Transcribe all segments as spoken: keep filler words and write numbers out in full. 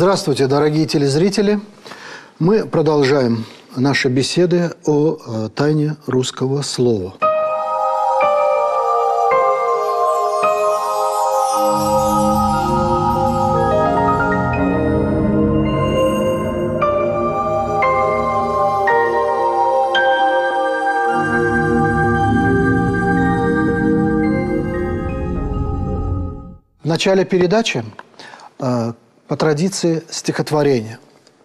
Здравствуйте, дорогие телезрители. Мы продолжаем наши беседы о тайне русского слова. В начале передачи по традиции стихотворения.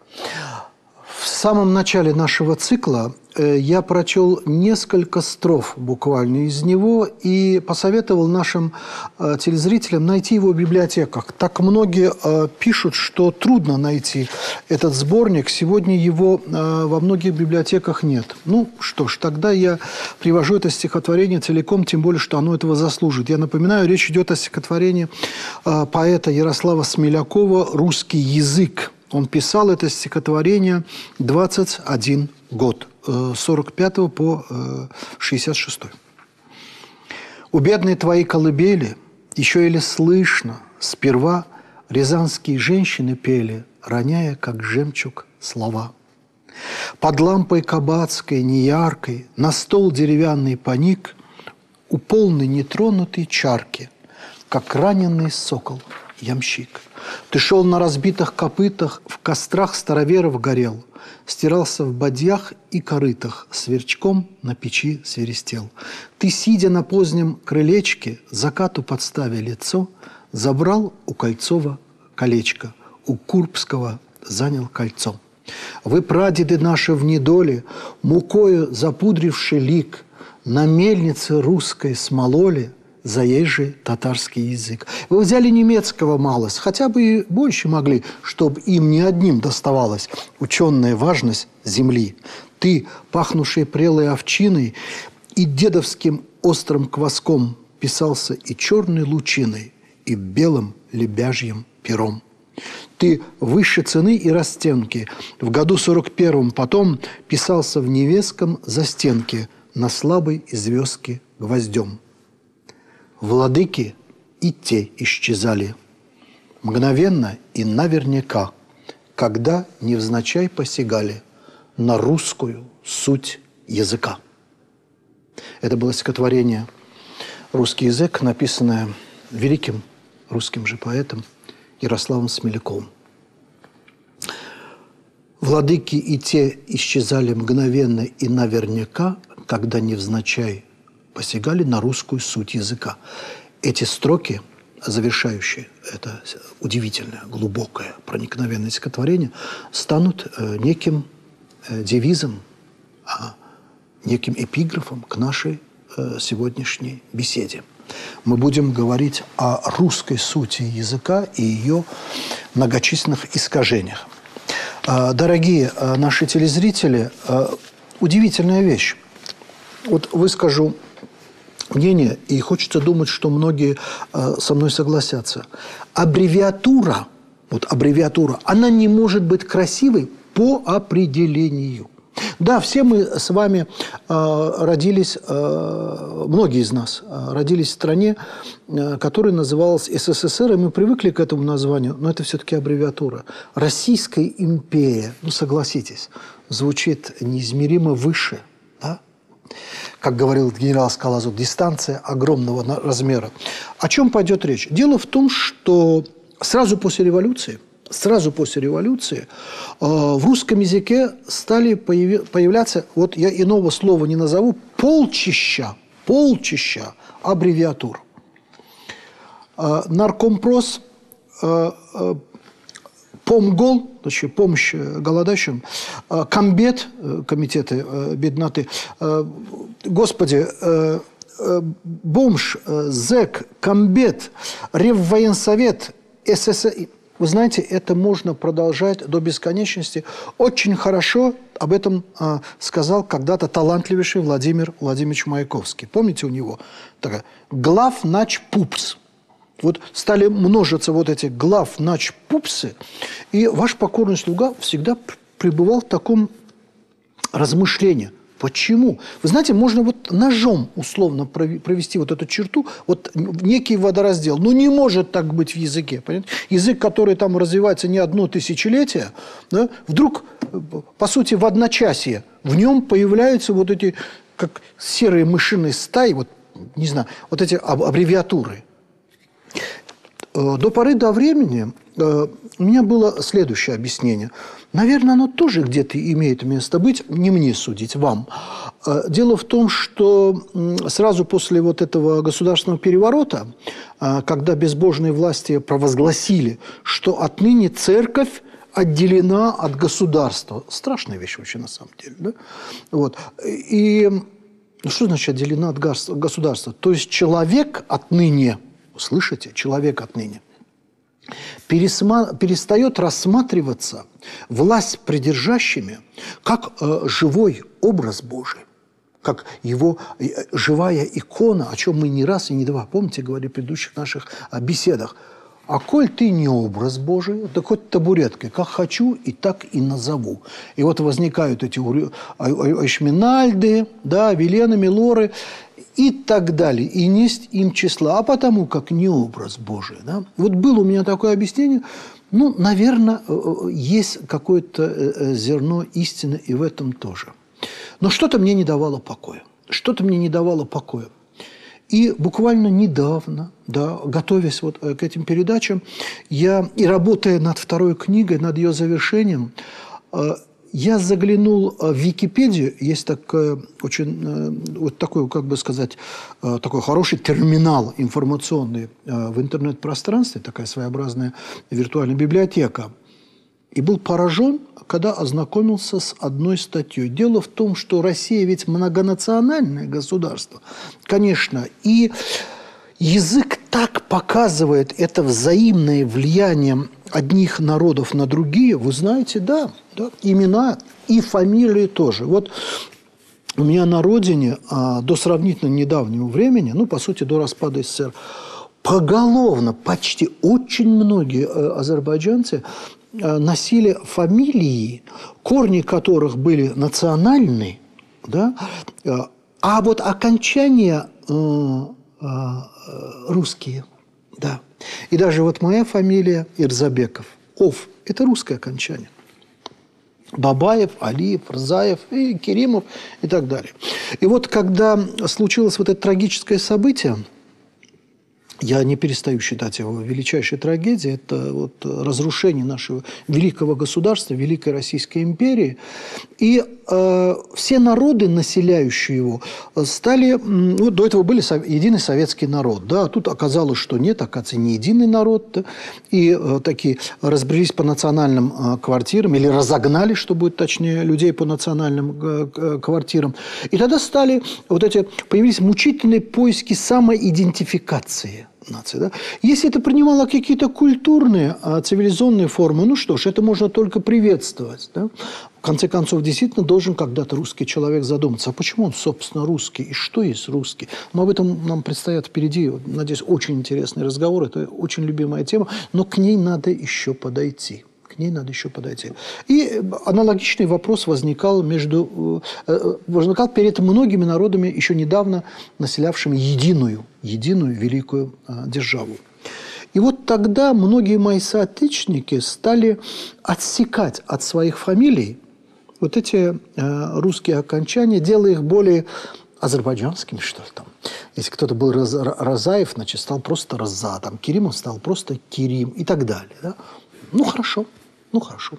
В самом начале нашего цикла я прочел несколько строф буквально из него и посоветовал нашим телезрителям найти его в библиотеках. Так многие пишут, что трудно найти этот сборник. Сегодня его во многих библиотеках нет. Ну что ж, тогда я привожу это стихотворение целиком, тем более, что оно этого заслужит. Я напоминаю, речь идет о стихотворении поэта Ярослава Смелякова «Русский язык». Он писал это стихотворение двадцать один год, с сорок пятого по шестьдесят шестой. «У бедной твоей колыбели еще еле слышно, сперва рязанские женщины пели, роняя, как жемчуг, слова. Под лампой кабацкой, неяркой, на стол деревянный поник, у полной нетронутой чарки, как раненый сокол, ямщик. Ты шел на разбитых копытах, в кострах староверов горел, стирался в бадьях и корытах, сверчком на печи свиристел. Ты, сидя на позднем крылечке, закату подставя лицо, забрал у Кольцова колечко, у Курбского занял кольцо. Вы, прадеды наши в недоле, мукою запудривши лик, на мельнице русской смололи заезжий татарский язык. Вы взяли немецкого малость, хотя бы и больше могли, чтобы им не одним доставалась ученая важность земли. Ты, пахнувший прелой овчиной и дедовским острым кваском, писался и черной лучиной, и белым лебяжьим пером. Ты выше цены и растенки в году сорок первом потом писался в невеском застенке на слабой звездке гвоздем. Владыки и те исчезали, мгновенно и наверняка, когда невзначай посягали на русскую суть языка. Это было стихотворение «Русский язык», написанное великим русским же поэтом Ярославом Смеляковым. Владыки и те исчезали мгновенно и наверняка, когда невзначай посягали на русскую суть языка. Эти строки, завершающие это удивительное, глубокое, проникновенное стихотворение, станут неким девизом, неким эпиграфом к нашей сегодняшней беседе. Мы будем говорить о русской сути языка и ее многочисленных искажениях. Дорогие наши телезрители, удивительная вещь. Вот выскажу мнение, и хочется думать, что многие э, со мной согласятся. Аббревиатура, вот аббревиатура, она не может быть красивой по определению. Да, все мы с вами э, родились, э, многие из нас э, родились в стране, э, которая называлась СССР, и мы привыкли к этому названию, но это все-таки аббревиатура. Российская империя, ну согласитесь, звучит неизмеримо выше, да? Как говорил генерал Скалозуб, дистанция огромного размера. О чем пойдет речь? Дело в том, что сразу после революции, сразу после революции э, в русском языке стали появи, появляться, вот я иного слова не назову, полчища, полчища аббревиатур. Э, наркомпрос, э, э, Помгол, значит, помощь голодающим, комбет, комитеты бедноты, господи, бомж, зэк, комбет, реввоенсовет, СССР. Вы знаете, это можно продолжать до бесконечности. Очень хорошо об этом сказал когда-то талантливейший Владимир Владимирович Маяковский. Помните у него? Такая главначпупс. Вот стали множиться вот эти главначпупсы, и ваш покорный слуга всегда пребывал в таком размышлении. Почему? Вы знаете, можно вот ножом условно провести вот эту черту, вот некий водораздел. Но не может так быть в языке. Понимаете? Язык, который там развивается не одно тысячелетие, да, вдруг, по сути, в одночасье в нем появляются вот эти, как серые мышиные стаи, вот, не знаю, вот эти аббревиатуры. До поры до времени у меня было следующее объяснение. Наверное, оно тоже где-то имеет место быть, не мне судить, вам. Дело в том, что сразу после вот этого государственного переворота, когда безбожные власти провозгласили, что отныне церковь отделена от государства. Страшная вещь вообще на самом деле. Да? Вот. И ну, что значит отделена от государства? То есть человек отныне, слышите, человек отныне, Пересма... перестает рассматриваться власть придержащими как э, живой образ Божий, как его э, живая икона, о чем мы не раз и не два, помните, говорили в предыдущих наших э, беседах. А коль ты не образ Божий, да хоть табуреткой, как хочу, и так и назову. И вот возникают эти Эшминальды, да, Велены, Милоры и так далее. И несть им числа, а потому как не образ Божий. Да? Вот было у меня такое объяснение. Ну, наверное, есть какое-то зерно истины и в этом тоже. Но что-то мне не давало покоя. Что-то мне не давало покоя. И буквально недавно, да, готовясь вот к этим передачам, я, и работая над второй книгой, над ее завершением, я заглянул в Википедию. Есть такой, очень, вот такой, как бы сказать, такой хороший терминал информационный в интернет-пространстве, такая своеобразная виртуальная библиотека. И был поражен, когда ознакомился с одной статьей. Дело в том, что Россия ведь многонациональное государство, конечно, и язык так показывает это взаимное влияние одних народов на другие. Вы знаете, да, да, имена и фамилии тоже. Вот у меня на родине а, до сравнительно недавнего времени, ну, по сути, до распада СССР, поголовно почти очень многие э, азербайджанцы носили фамилии, корни которых были национальные, да, а вот окончания э, э, русские. Да. И даже вот моя фамилия Ирзабеков, Ов, это русское окончание. Бабаев, Алиев, Рзаев, и Керимов и так далее. И вот когда случилось вот это трагическое событие, я не перестаю считать его величайшей трагедией. Это вот разрушение нашего великого государства, Великой Российской империи. И э, все народы, населяющие его, стали... Ну, до этого были единый советский народ. Да? А тут оказалось, что нет, оказывается, не единый народ. Да? И э, такие разбрелись по национальным э, квартирам, или разогнали, что будет точнее, людей по национальным э, квартирам. И тогда стали вот эти... Появились мучительные поиски самоидентификации нации. Да? Если это принимало какие-то культурные, а, цивилизационные формы, ну что ж, это можно только приветствовать. Да? В конце концов, действительно должен когда-то русский человек задуматься, а почему он, собственно, русский, и что есть русский? Но об этом нам предстоят впереди, надеюсь, очень интересный разговор, это очень любимая тема, но к ней надо еще подойти. К ней надо еще подойти. И аналогичный вопрос возникал, между, возникал перед многими народами, еще недавно населявшими единую, единую великую державу. И вот тогда многие мои соотечественники стали отсекать от своих фамилий вот эти русские окончания, делая их более азербайджанскими, что ли, там. Если кто-то был Раз, Разаев, значит, стал просто Раза, там, Керимов стал просто Керим и так далее. Да? Ну, хорошо. Ну, хорошо.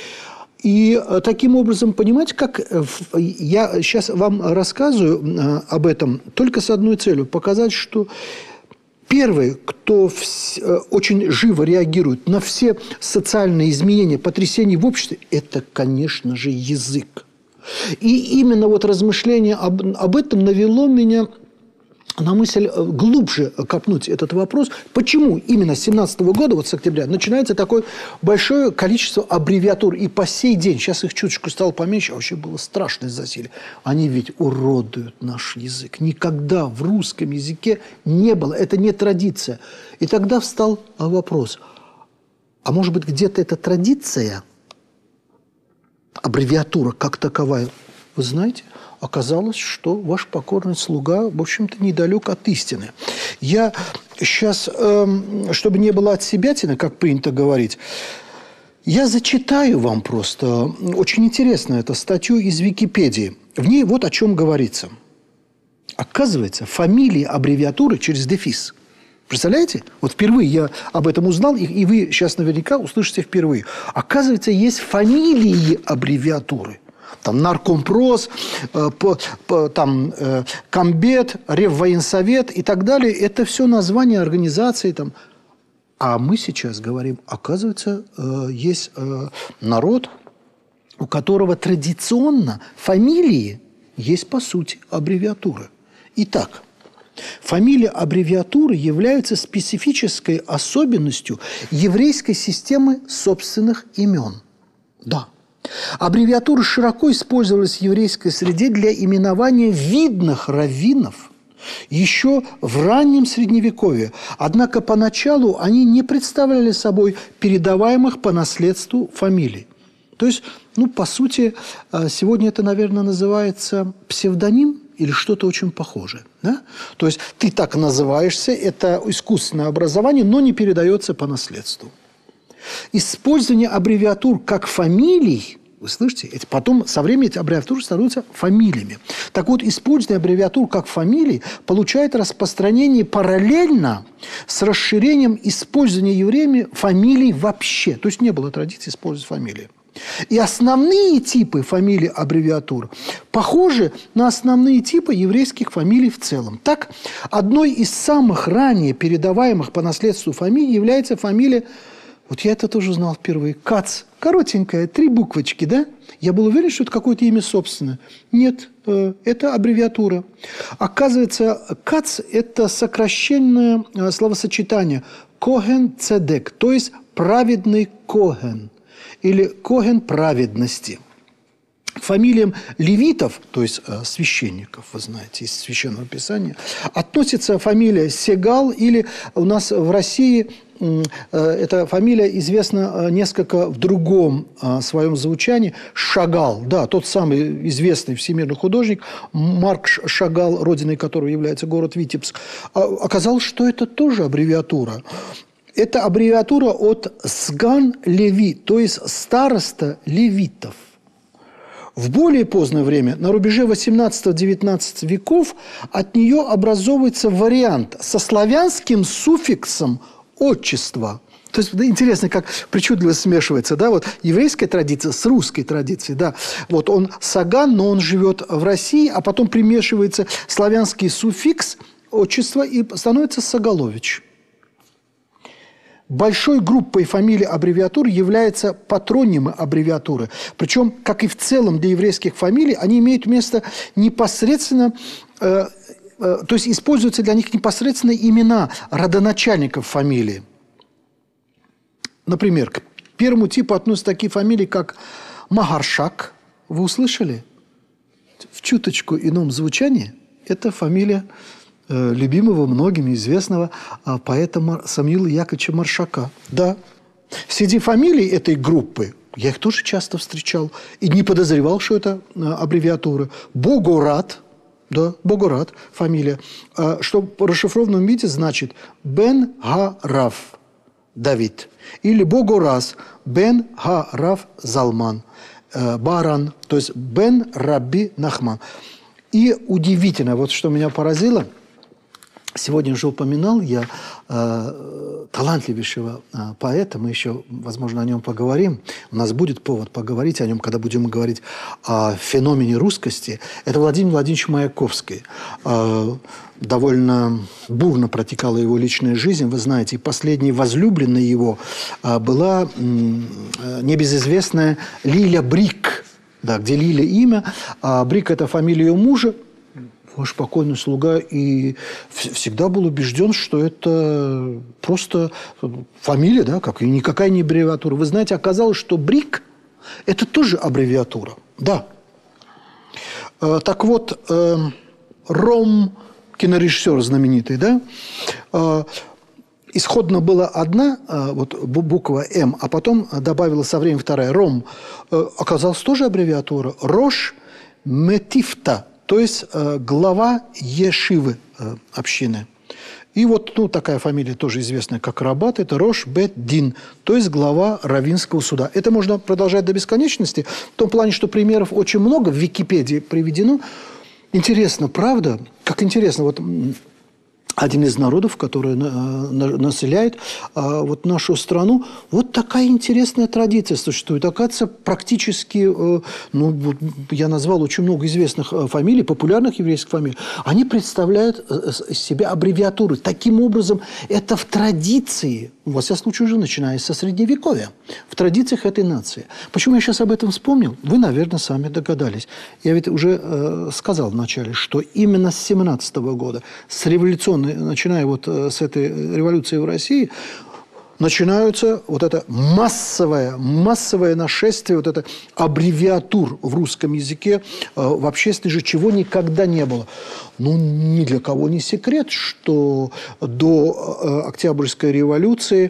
И таким образом, понимаете, как я сейчас вам рассказываю об этом только с одной целью – показать, что первый, кто очень живо реагирует на все социальные изменения, потрясения в обществе – это, конечно же, язык. И именно вот размышление об, об этом навело меня на мысль глубже копнуть этот вопрос, почему именно с семнадцатого года, вот с октября, начинается такое большое количество аббревиатур. И по сей день, сейчас их чуточку стало поменьше, а вообще было страшное засилие. Они ведь уродуют наш язык. Никогда в русском языке не было. Это не традиция. И тогда встал вопрос, а может быть, где-то эта традиция, аббревиатура как таковая, вы знаете, оказалось, что ваш покорный слуга, в общем-то, недалек от истины. Я сейчас, эм, чтобы не было отсебятины, как принято говорить, я зачитаю вам просто, очень интересно, это статью из Википедии. В ней вот о чем говорится. Оказывается, фамилии аббревиатуры через дефис. Представляете? Вот впервые я об этом узнал, и вы сейчас наверняка услышите впервые. Оказывается, есть фамилии аббревиатуры. Там наркомпрос, э, по, по, там, э, комбет, реввоенсовет и так далее. Это все названия организаций. Там. А мы сейчас говорим, оказывается, э, есть э, народ, у которого традиционно фамилии есть, по сути, аббревиатуры. Итак, фамилии аббревиатуры являются специфической особенностью еврейской системы собственных имен. Да. Аббревиатуры широко использовались в еврейской среде для именования видных раввинов еще в раннем Средневековье. Однако поначалу они не представляли собой передаваемых по наследству фамилий. То есть, ну, по сути, сегодня это, наверное, называется псевдоним или что-то очень похожее. Да? То есть ты так называешься, это искусственное образование, но не передается по наследству. Использование аббревиатур как фамилий, вы слышите, эти, потом со временем эти аббревиатуры становятся фамилиями. Так вот, использование аббревиатур как фамилий получает распространение параллельно с расширением использования евреями фамилий вообще. То есть не было традиции использовать фамилии. И основные типы фамилий аббревиатур похожи на основные типы еврейских фамилий в целом. Так, одной из самых ранее передаваемых по наследству фамилий является фамилия, вот я это тоже узнал впервые, Кац. Коротенькая, три буквочки, да? Я был уверен, что это какое-то имя собственное. Нет, э, это аббревиатура. Оказывается, Кац – это сокращенное э, словосочетание Коген Цедек, то есть праведный Коген. Или Коген праведности. К фамилиям левитов, то есть э, священников, вы знаете, из Священного Писания, относится фамилия Сегал, или у нас в России э, эта фамилия известна несколько в другом э, своем звучании – Шагал. Да, тот самый известный всемирный художник Марк Шагал, родиной которого является город Витебск. Оказалось, что это тоже аббревиатура. Это аббревиатура от «Сган Леви», то есть «староста левитов». В более поздное время, на рубеже восемнадцатого-девятнадцатого веков, от нее образовывается вариант со славянским суффиксом «отчество». То есть, да, интересно, как причудливо смешивается, да, вот еврейская традиция с русской традицией, да. Вот он Саган, но он живет в России, а потом примешивается славянский суффикс «отчество» и становится Сагалович. Большой группой фамилий аббревиатур являются патронимы аббревиатуры. Причем, как и в целом для еврейских фамилий, они имеют место непосредственно, э, э, то есть используются для них непосредственно имена родоначальников фамилии. Например, к первому типу относятся такие фамилии, как Магаршак. Вы услышали? В чуточку ином звучании это фамилия любимого многими известного поэта Самуила Яковлевича Маршака. Да. Среди фамилий этой группы, я их тоже часто встречал, и не подозревал, что это аббревиатура. Богорат, да, Богорат фамилия, что в расшифрованном виде значит Бен-Га-Рав Давид. Или Богораз Бен-Га-Рав Залман Баран, то есть Бен-Раби Нахман. И удивительно, вот что меня поразило – сегодня уже упоминал я э, талантливейшего э, поэта, мы еще, возможно, о нем поговорим. У нас будет повод поговорить о нем, когда будем говорить о феномене русскости. Это Владимир Владимирович Маяковский. Э, довольно бурно протекала его личная жизнь. Вы знаете, и последней возлюбленной его э, была э, небезызвестная Лиля Брик, да, где Лиля имя, а Брик – это фамилия ее мужа. Ваш покойный слуга и всегда был убежден, что это просто фамилия, да, как и никакая не аббревиатура. Вы знаете, оказалось, что Брик – это тоже аббревиатура. Да. Э, так вот, э, Ром, кинорежиссер знаменитый, да, э, исходно была одна э, вот, буква «М», а потом добавила со временем вторая. Ром э, оказалась тоже аббревиатура. Рош Метифта, то есть э, глава ешивы э, общины. И вот ну, такая фамилия тоже известная, как Рабат, это Рош бет Дин, то есть глава раввинского суда. Это можно продолжать до бесконечности, в том плане, что примеров очень много в Википедии приведено. Интересно, правда? Как интересно, вот один из народов, который населяет вот нашу страну, вот такая интересная традиция существует. Оказывается, практически, ну, я назвал очень много известных фамилий, популярных еврейских фамилий, они представляют из себя аббревиатуры. Таким образом, это в традиции, во всяком случае, уже начиная со Средневековья, в традициях этой нации. Почему я сейчас об этом вспомнил? Вы, наверное, сами догадались. Я ведь уже э, сказал вначале, что именно с семнадцатого года, с революционной, начиная вот с этой революции в России, начинаются вот это массовое, массовое нашествие, вот это аббревиатур в русском языке, в общественной же, чего никогда не было. Ну, ни для кого не секрет, что до Октябрьской революции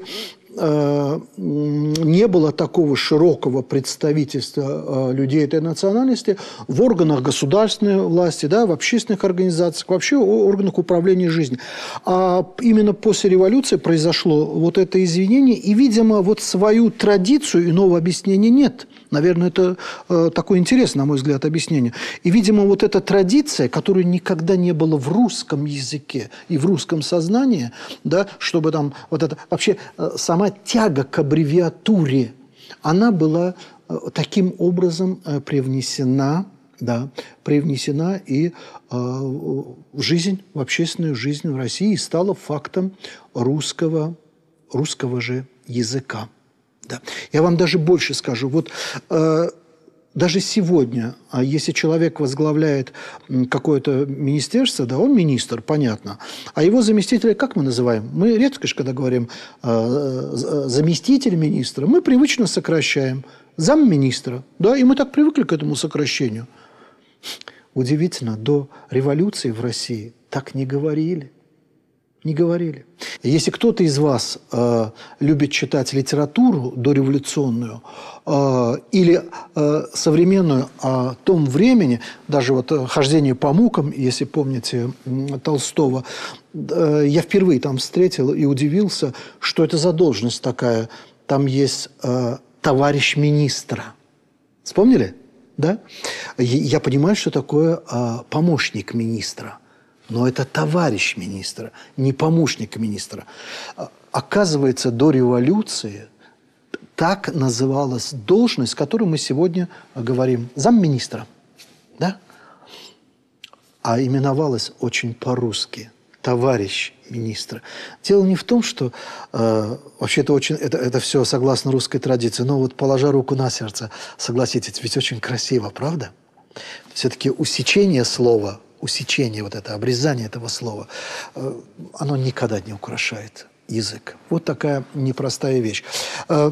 не было такого широкого представительства людей этой национальности в органах государственной власти, да, в общественных организациях, вообще в органах управления жизнью. А именно после революции произошло вот это извинение, и, видимо, вот свою традицию, иного объяснения нет. Наверное, это э, такое интересное, на мой взгляд, объяснение. И, видимо, вот эта традиция, которой никогда не было в русском языке и в русском сознании, да, чтобы там вот это вообще э, сама тяга к аббревиатуре, она была э, таким образом э, привнесена, да, привнесена и э, в жизнь, в общественную жизнь в России и стала фактом русского, русского же языка. Да. Я вам даже больше скажу. Вот э, даже сегодня, а если человек возглавляет какое-то министерство, да, он министр, понятно. А его заместителя как мы называем? Мы редко, когда говорим э, заместитель министра, мы привычно сокращаем замминистра. Да, и мы так привыкли к этому сокращению. Удивительно, до революции в России так не говорили. Не говорили. Если кто-то из вас э, любит читать литературу дореволюционную э, или э, современную о том времени, даже вот «Хождение по мукам», если помните э, Толстого, э, я впервые там встретил и удивился, что это за должность такая. Там есть э, товарищ министра. Вспомнили? Да? Я понимаю, что такое э, помощник министра. Но это товарищ министра, не помощник министра. Оказывается, до революции так называлась должность, которую мы сегодня говорим, замминистра. Да? А именовалась очень по-русски товарищ министра. Дело не в том, что э, вообще это, очень, это, это все согласно русской традиции, но вот положа руку на сердце, согласитесь, ведь очень красиво, правда? Все-таки усечение слова, усечение, вот это, обрезание этого слова, э, оно никогда не украшает язык. Вот такая непростая вещь. Э,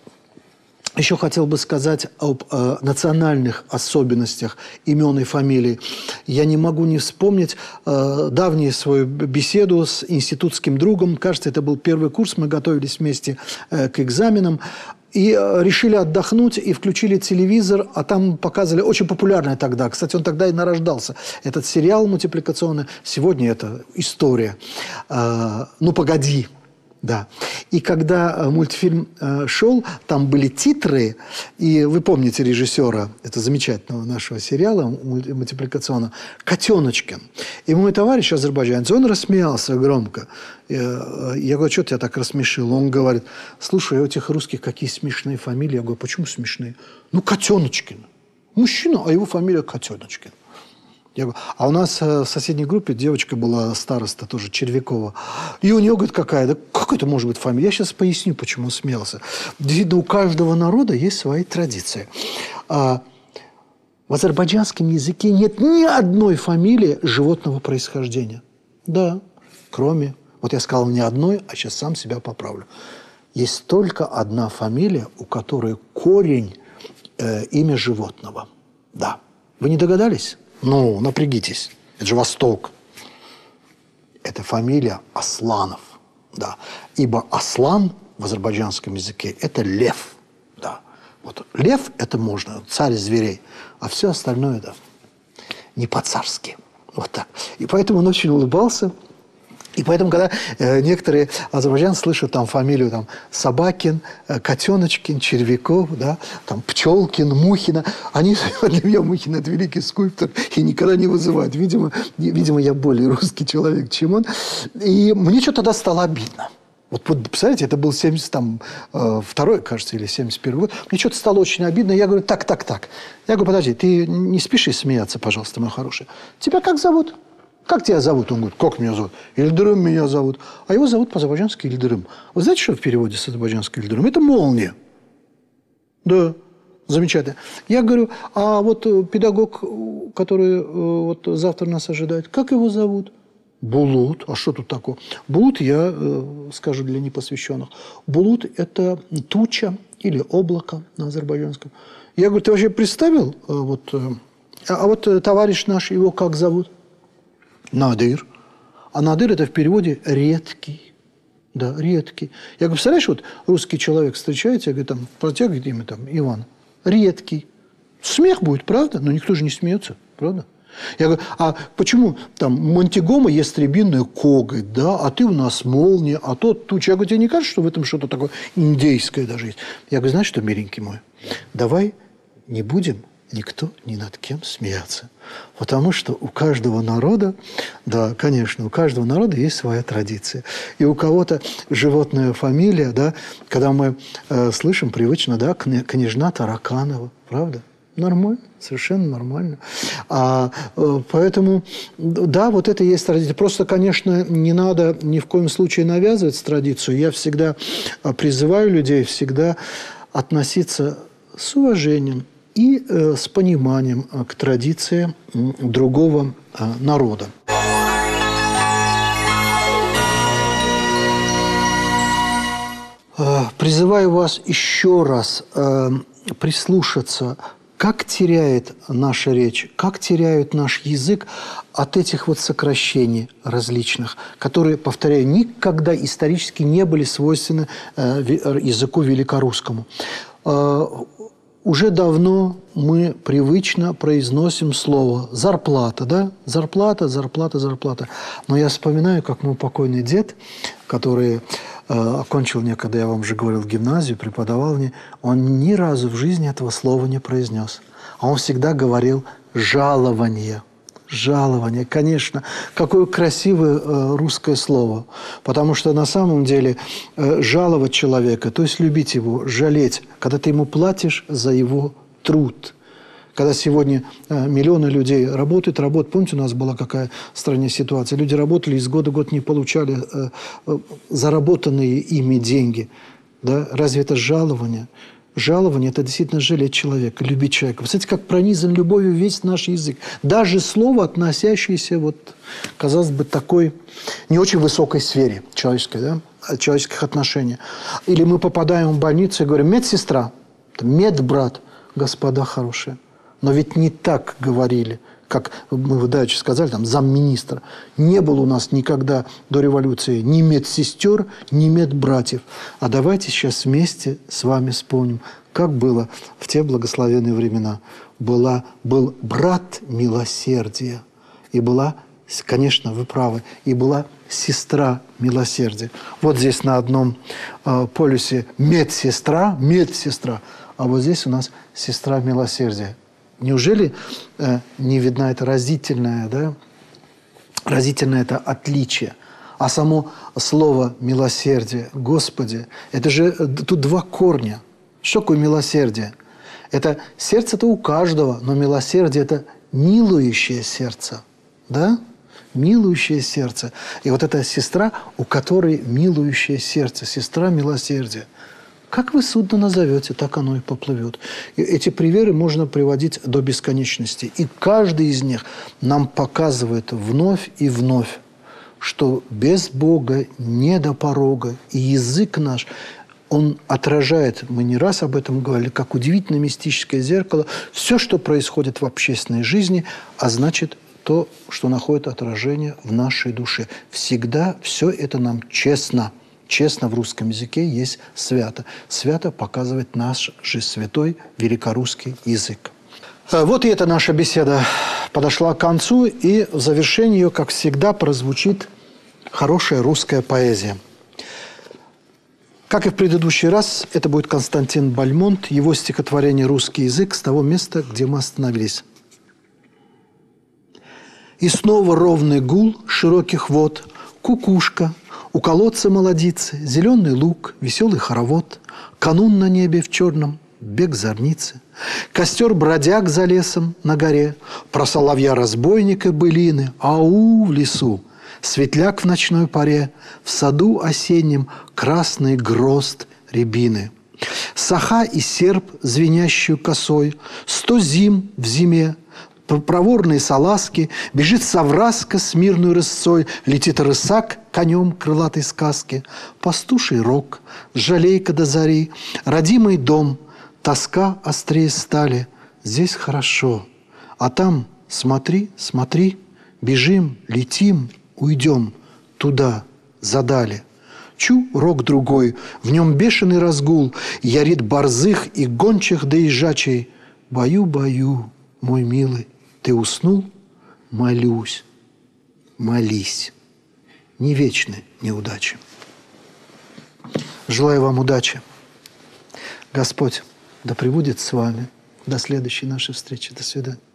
еще хотел бы сказать об э, национальных особенностях имен и фамилий. Я не могу не вспомнить э, давнюю свою беседу с институтским другом. Кажется, это был первый курс, мы готовились вместе э, к экзаменам. И решили отдохнуть, и включили телевизор, а там показывали, очень популярный тогда, кстати, он тогда и нарождался, этот сериал мультипликационный, сегодня это история. А, «Ну, погоди». Да. И когда мультфильм э, шел, там были титры, и вы помните режиссера, это замечательного нашего сериала мультипликационного, Котеночкин. И мой товарищ азербайджанец, он рассмеялся громко. Я, я говорю, что тебя так рассмешил? Он говорит, слушай, у этих русских какие смешные фамилии. Я говорю, почему смешные? Ну, Котеночкин. Мужчина, а его фамилия Котеночкин. Я говорю, а у нас в соседней группе девочка была староста, тоже Червякова. И у нее, говорит, какая? Да как это может быть фамилия? Я сейчас поясню, почему смеялся. Видно, у каждого народа есть свои традиции. А в азербайджанском языке нет ни одной фамилии животного происхождения. Да, кроме... Вот я сказал не одной, а сейчас сам себя поправлю. Есть только одна фамилия, у которой корень э, имя животного. Да. Вы не догадались? Ну, напрягитесь. Это же Восток. Это фамилия Асланов. Да. Ибо Аслан в азербайджанском языке – это лев. Да. Вот лев – это можно, царь зверей. А все остальное – да. не по-царски. Вот так. И поэтому он очень улыбался. И поэтому, когда э, некоторые азербайджанцы слышат там фамилию там, Собакин, э, Котеночкин, Червяков, да, там, Пчелкин, Мухина, они для меня Мухин – это великий скульптор и никогда не вызывают. Видимо, видимо, я более русский человек, чем он. И мне что-то тогда стало обидно. Вот, вот представляете, это был семьдесят второй, кажется, или семьдесят первый год. Мне что-то стало очень обидно. Я говорю, так, так, так. Я говорю, подожди, ты не спеши смеяться, пожалуйста, мой хороший. Тебя как зовут? Как тебя зовут? Он говорит, как меня зовут? Ильдырым меня зовут. А его зовут по-азербайджански Ильдырым. Вы знаете, что в переводе с азербайджански Ильдырым? Это молния. Да, замечательно. Я говорю, а вот педагог, который вот завтра нас ожидает, как его зовут? Булут. А что тут такое? Булут, я э, скажу для непосвященных. Булут – это туча или облако на азербайджанском. Я говорю, ты вообще представил? Э, вот, э, а вот э, товарищ наш, его как зовут? Надыр. А Надыр – это в переводе «редкий». Да, редкий. Я говорю, представляешь, вот русский человек встречается, я говорю, там, протягивает имя там, Иван. Редкий. Смех будет, правда? Но никто же не смеется, правда? Я говорю, а почему там Монтигома ястребиная коготь, да, а ты у нас молния, а тот туча. Я говорю, тебе не кажется, что в этом что-то такое индейское даже есть? Я говорю, знаешь что, миленький мой, давай не будем никто ни над кем смеяться. Потому что у каждого народа, да, конечно, у каждого народа есть своя традиция. И у кого-то животная фамилия, да, когда мы э, слышим привычно, да, княжна Тараканова, правда? Нормально, совершенно нормально. А, поэтому, да, вот это и есть традиция. Просто, конечно, не надо ни в коем случае навязывать традицию. Я всегда призываю людей всегда относиться с уважением и э, с пониманием к традиции другого э, народа. Э, призываю вас еще раз э, прислушаться, как теряет наша речь, как теряет наш язык от этих вот сокращений различных, которые, повторяю, никогда исторически не были свойственны э, языку великорусскому. Э, уже давно мы привычно произносим слово «зарплата», да? Зарплата, зарплата, зарплата. Но я вспоминаю, как мой покойный дед, который э, окончил некогда, я вам уже говорил, гимназию, преподавал мне, он ни разу в жизни этого слова не произнес. А он всегда говорил «жалование». Жалование, конечно. Какое красивое э, русское слово. Потому что на самом деле э, жаловать человека, то есть любить его, жалеть, когда ты ему платишь за его труд. Когда сегодня э, миллионы людей работают, работают. Помните, у нас была какая в стране ситуация? Люди работали, из года в год не получали э, э, заработанные ими деньги. Да? Разве это жалование? Жалование – это действительно жалеть человека, любить человека. Вы знаете, как пронизан любовью весь наш язык. Даже слово, относящееся, вот, казалось бы, такой не очень высокой сфере человеческой, да, человеческих отношений. Или мы попадаем в больницу и говорим «медсестра», «медбрат», господа хорошие. Но ведь не так говорили, как мы в даче сказали, там, замминистра. Не было у нас никогда до революции ни медсестер, ни медбратьев. А давайте сейчас вместе с вами вспомним, как было в те благословенные времена. Была, был брат милосердия, и была, конечно, вы правы, и была сестра милосердия. Вот здесь на одном э, полюсе медсестра, медсестра, а вот здесь у нас сестра милосердия. Неужели э, не видно это разительное, да? Разительное это отличие? А само слово «милосердие», Господи, это же тут два корня. Что такое милосердие? Это сердце-то у каждого, но милосердие – это милующее сердце, да? Милующее сердце. И вот эта сестра, у которой милующее сердце, сестра милосердия. Как вы судно назовете, так оно и поплывет. И эти примеры можно приводить до бесконечности. И каждый из них нам показывает вновь и вновь, что без Бога не до порога. И язык наш, он отражает, мы не раз об этом говорили, как удивительное мистическое зеркало, все, что происходит в общественной жизни, а значит, то, что находит отражение в нашей душе. Всегда все это нам честно. Честно в русском языке есть свято. Свято показывает наш же святой великорусский язык. Вот и эта наша беседа подошла к концу, и в завершении ее, как всегда, прозвучит хорошая русская поэзия. Как и в предыдущий раз, это будет Константин Бальмонт, его стихотворение «Русский язык» с того места, где мы остановились. И снова ровный гул широких вод, кукушка, у колодца молодицы, зеленый луг, веселый хоровод, канун на небе в черном, бег зорницы, костер бродяг за лесом на горе, про соловья-разбойника былины, ау в лесу, светляк в ночной паре, в саду осеннем красный грозд рябины. Саха и серп, звенящую косой, сто зим в зиме, проворные салазки, бежит совраска с мирной рысцой, летит рысак конем крылатой сказки, пастуший рог, жалейка до зари, родимый дом, тоска острее стали, здесь хорошо, а там смотри, смотри, бежим, летим, уйдем, туда, задали. Чу, рог другой, в нем бешеный разгул, ярит борзых и гончих да езжачей. Бою, бою, мой милый, ты уснул? Молюсь, молись. Не вечны неудачи. Желаю вам удачи. Господь да пребудет с вами. До следующей нашей встречи. До свидания.